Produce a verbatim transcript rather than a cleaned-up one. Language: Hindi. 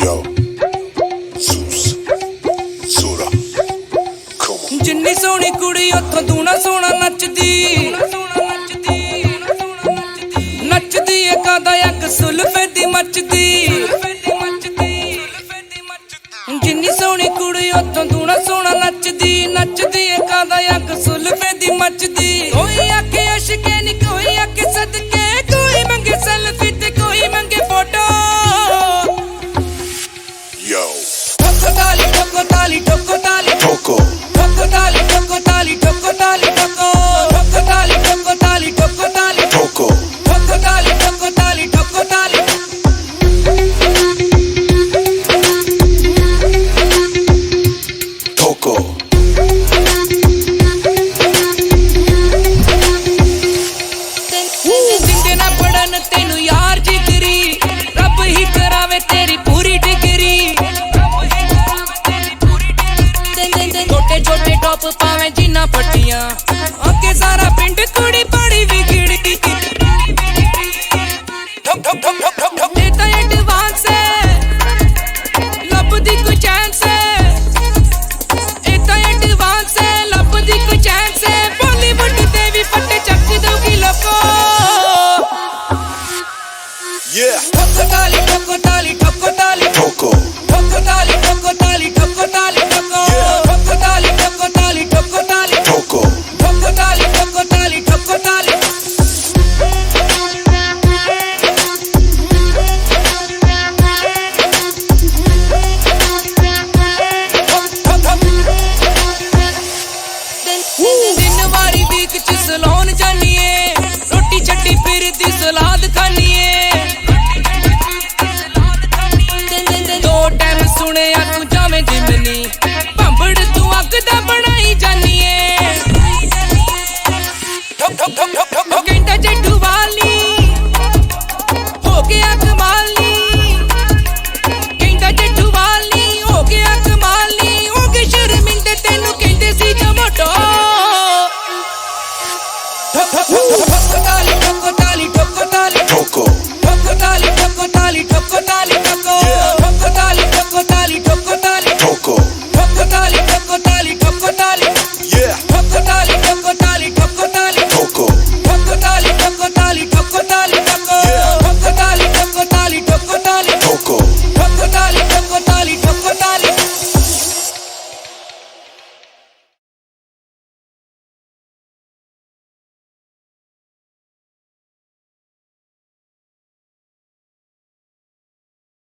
Yo, Zeus, Zora, come on. जिन्नी सोहनी कुड़ी उत्थों दूना सोहना नचदी नचदी एकादा एक सुल्फे दी मचदी जिन्नी सोहनी कुड़ी उत्थों दूना सोहना नचदी नचदी एकादा एक सुल्फे दी मचदी कोई आखे अशके नी कोई आखे सदके कोई मंगे सेल्फी ते कोई मंगे फोटो Yo, ठोको ताली ठोको ताली ठोको ताली Toko, ठोको ताली ठोको ताली ठोको ताली ठोको ठोको ताली ठोको ताली ठोको ताली Toko, ठोको ताली ठोको ताली ठोको ताली Toko. जिंदे ना पढ़न तेनू यार जिगरी रब ही करावे तेरी पूरी डिग्री छोटे छोटे टॉप पावे जिन्ना पट्टियां